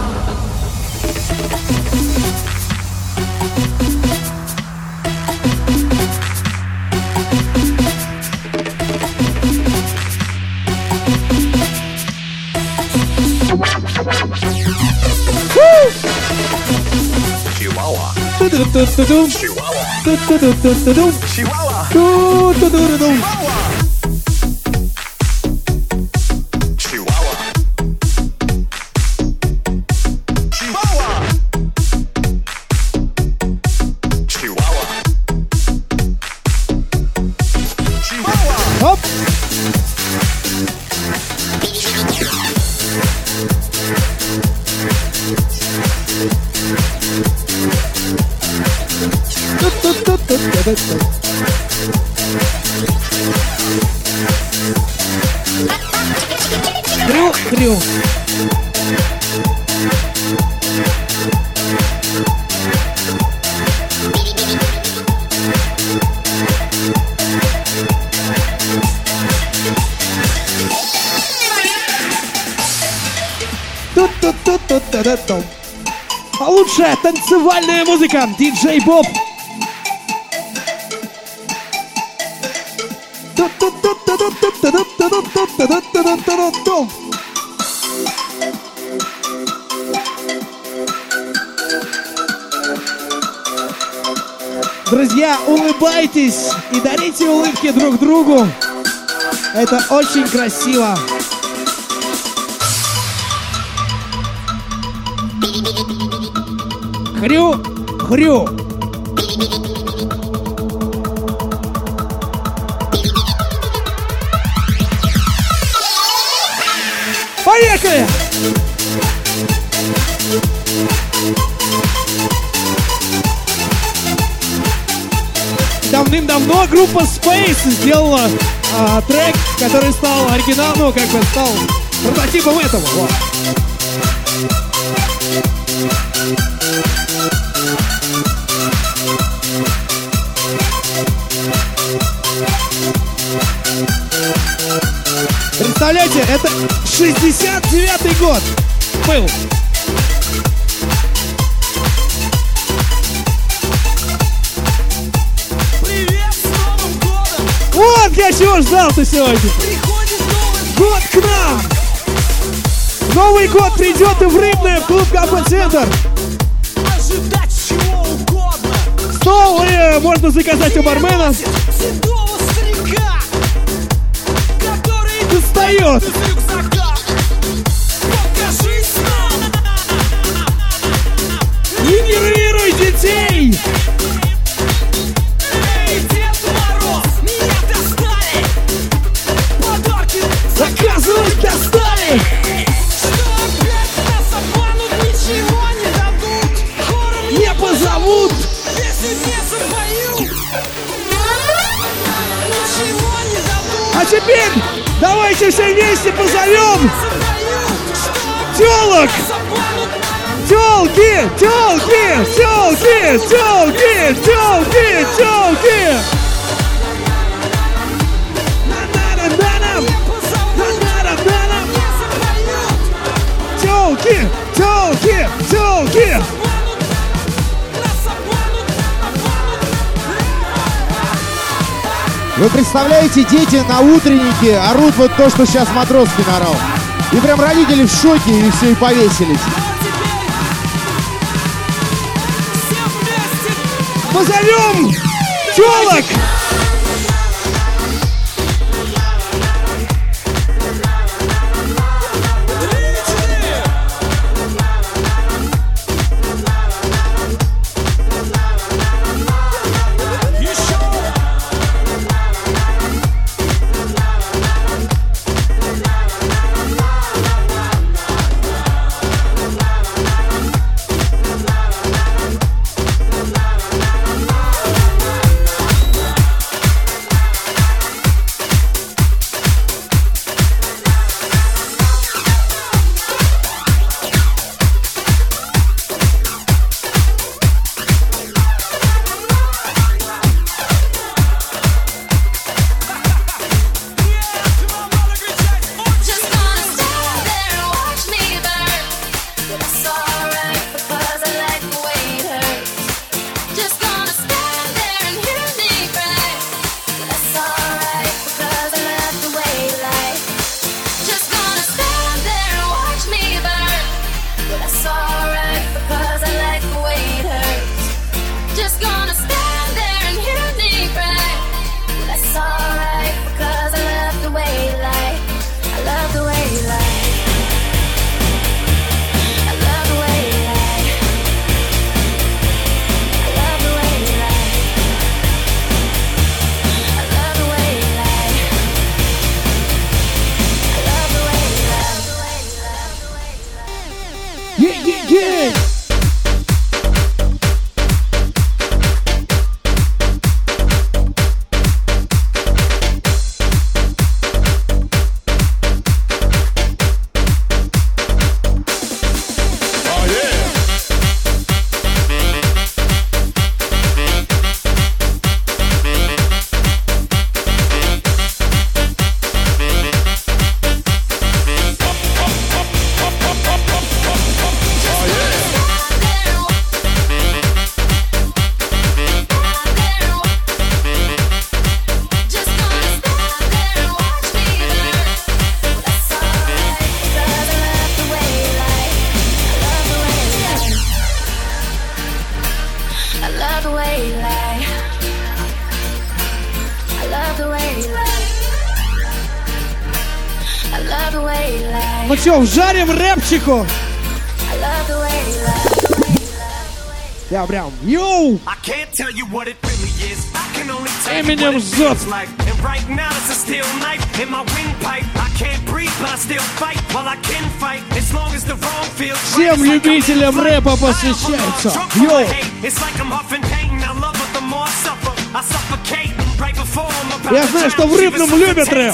Chihuahua. Ту-ду-ду-ду-дум. Chihuahua. Ту-ду-ду-ду-дум. Chihuahua. Ту-ду-ду-ду-дум. Chihuahua. Chihuahua. Chihuahua. Chihuahua. Оп! Ту-ту-ту-ту-ту-ту. Хрю, хрю. Ту-ту-ту-ту-ту-ту. Лучшая танцевальная музыка. Диджей Боб. Ту-ту-ту-ту-ту-ту-ту-ту-ту-ту-ту-ту-ту-ту-ту. Друзья, улыбайтесь и дарите улыбки друг другу. Это очень красиво. Хрю, хрю. Поехали! Давным-давно группа Space сделала трек, который стал оригиналом, ну, как бы стал прототипом этого. Вот. Представляете, это 69-й год был. Привет с Новым годом! Вот я чего ждал-то сегодня. Приходит Новый Год к нам. Новый год придет и в Рыбное, в клуб Кафе-центр. ожидать чего угодно. Стол можно заказать у бармена. Седого старика, который Достает. из рюкзака. Покажись нам. Генерируй детей. Эй, Дед Мороз, меня достали. Подарки Заказывать достали. что опять нас обманут, ничего не дадут. Хором Не позовут. если не запою. Ничего не дадут. А теперь давайте все вместе позовем Запою, что телок. нас обманут. Тёлки, тёлки, тёлки, тёлки, тёлки, тёлки. Тёлки, тёлки, тёлки. Вы представляете, дети на утреннике орут вот то, что сейчас Матроскин орал. И прям родители в шоке, и все, и повесились. Позовем тёлок. Ну чё, вжарим рэпчику? Я прям, йоу! Эминем жжет. Всем любителям рэпа посвящается. Йоу! Я знаю, что в Рыбном любят рэп.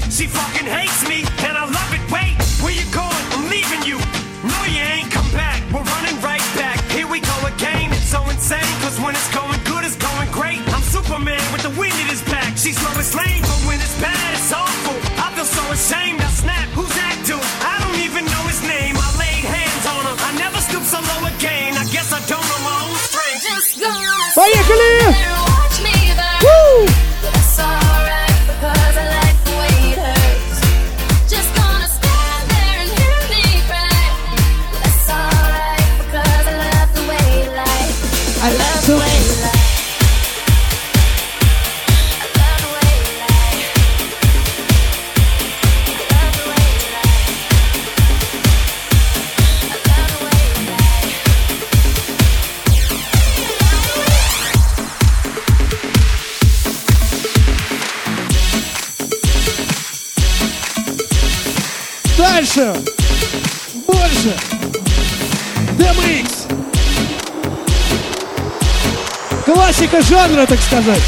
She's slow as lane, but when it's bad, it's awful. I feel so ashamed. I snap, who's that dude? I don't even know his name. I laid hands on him. I never stoop so low again. I guess I don't know my own strength. Поехали! Woo! That's alright because I like the way it hurts. Just gonna stand there and hear me cry. That's alright because I love the way you lie. I love the way you lie. Дальше, больше, DMX. Классика жанра, так сказать.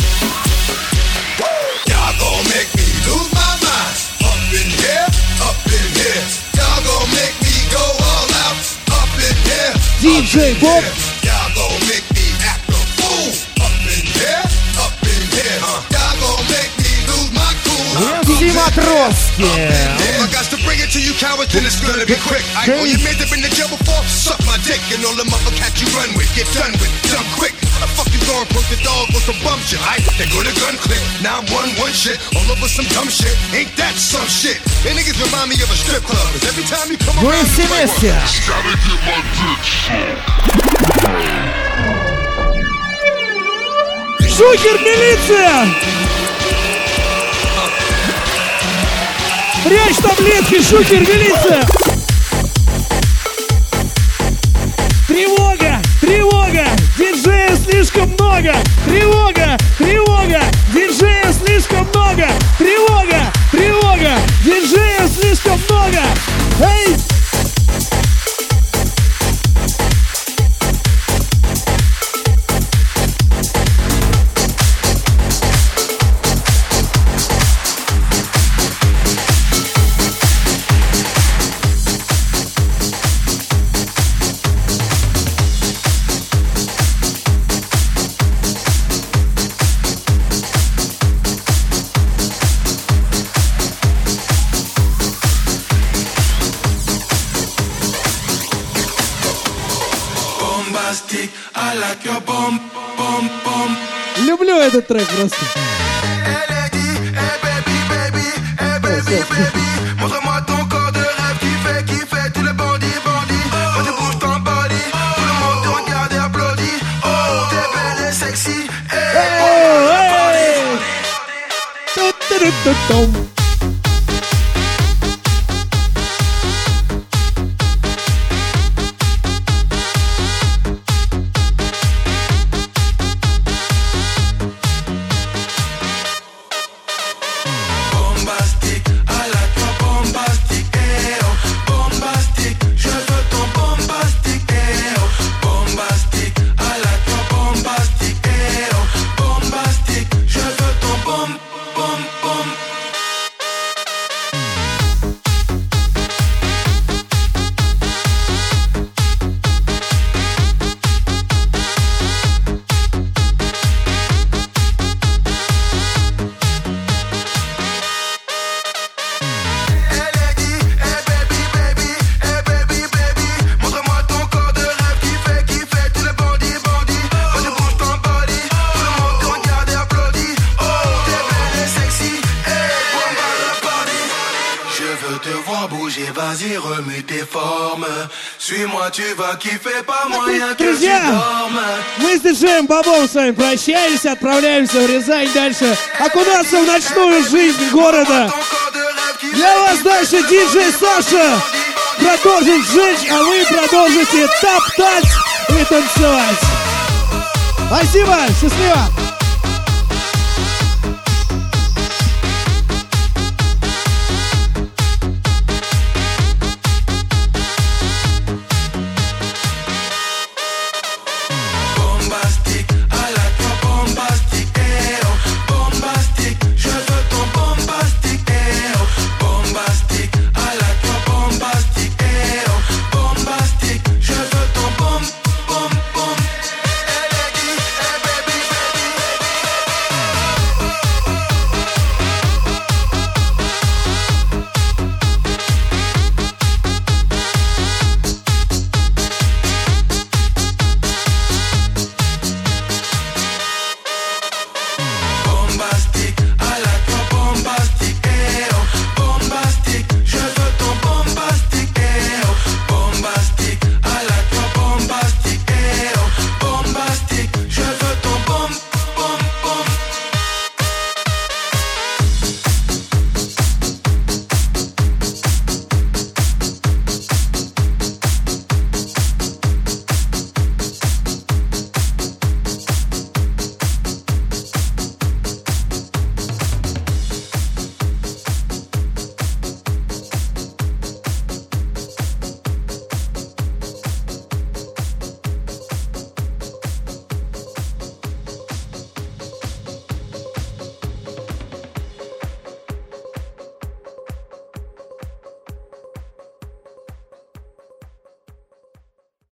Y'all gon' make me lose my mind. Up in here, up in here. Y'all gon' make me go all out. Up in here, диджей Боб. Y'all gon' make me act a fool. Up in here, up in here. Y'all gon' make me lose my cool. MC Матроски. I got to bring it to you cowards, then it's gonna be quick. I know you made them in the jail before. Suck my dick and all the motherfuckers you run with. Get done with, done quick. How the fuck you gonna broke the dog with some bum shit? They go to gun click. Now I'm one shit. All over some dumb shit. Ain't that some shit? They niggas remind me of a strip club. Cause every time you come around, все вместе. Шухер, милиция! Прячь таблетки, шухер, милиция! Тревога! Тревога! Диджея слишком много! Тревога! Тревога! Диджея слишком много! Тревога! Тревога! Диджея слишком много! Эй! I like your bum, bum, bum. Люблю этот трек просто. Montre-moi ton corps de rêve qui fait tout le bandit, bandit. Quand tu bouges ton body, tout le monde te regarde et applaudit. Oh, t'es belle et sexy. Vas-y, remue tes formes. Suis-moi, tu vas kiffer, pas moyen que tu dormes. Мы с диджеем Бобом с вами прощаемся, отправляемся в Рязань дальше, окунаться в ночную жизнь города. Для вас дальше диджей Саша продолжит жить, а вы продолжите топтать и танцевать. Спасибо, счастливо!